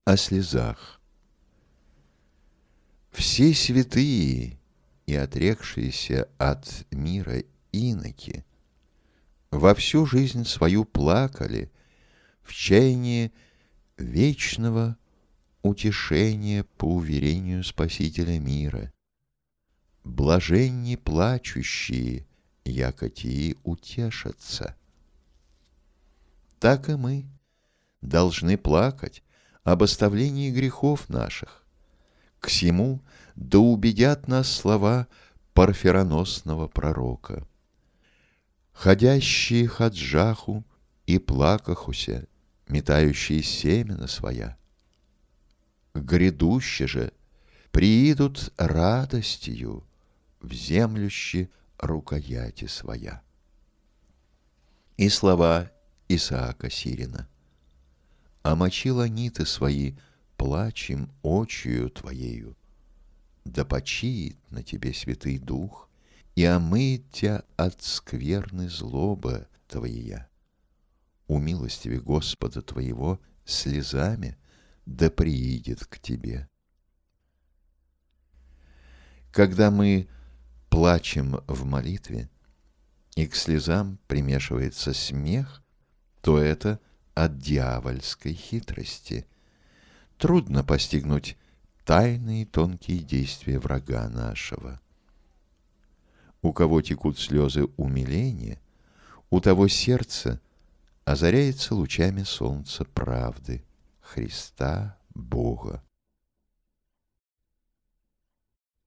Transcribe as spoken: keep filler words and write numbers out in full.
О слезах. Все святые и отрекшиеся от мира иноки во всю жизнь свою плакали в чаянии вечного утешения по уверению Спасителя мира. Блаженни плачущие, яко тии утешатся. Так и мы должны плакать об оставлении грехов наших. К сему да убедят нас слова парфироносного пророка. Ходящие хаджаху и плакахуся, метающие семена своя. Грядуще же приидут радостью в землюще рукояти своя. И слова Исаака Сирина. Омочила ниты свои плачем очию твоею. Да почиет на тебе Святый Дух, и омыет тебя от скверны злоба твоя. Умилостиви Господа твоего слезами да приидет к тебе. Когда мы плачем в молитве, и к слезам примешивается смех, то это от дьявольской хитрости. Трудно постигнуть тайные тонкие действия врага нашего. У кого текут слезы умиления, у того сердце озаряется лучами солнца правды, Христа Бога.